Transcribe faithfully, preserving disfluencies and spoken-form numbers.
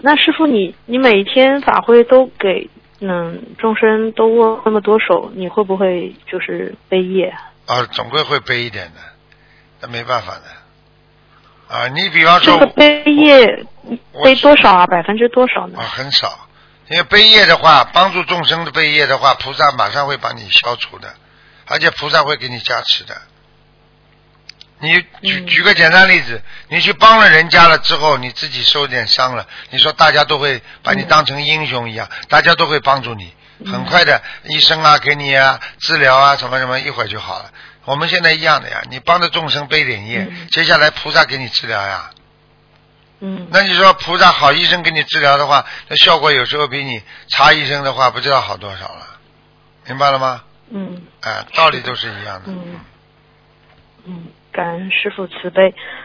那师傅你你每天法会都给嗯众生都握那么多手，你会不会就是背业？ 啊，总归会背一点的，那没办法的。啊，你比方说这个背业背多少啊？百分之多少呢？ 啊，很少。因为背业的话，帮助众生的背业的话，菩萨马上会帮你消除的，而且菩萨会给你加持的。你举举个简单例子，你去帮了人家了之后，你自己受点伤了，你说大家都会把你当成英雄一样，嗯、大家都会帮助你，很快的，医生啊给你啊治疗啊什么什么，一会儿就好了。我们现在一样的呀，你帮着众生背点业，嗯、接下来菩萨给你治疗呀。 嗯。 那你说菩萨好医生给你治疗的话，那效果有时候比你差医生的话不知道好多少了，明白了吗？ 嗯。 哎、呃，道理都是一样的。 嗯。嗯。感恩师父慈悲。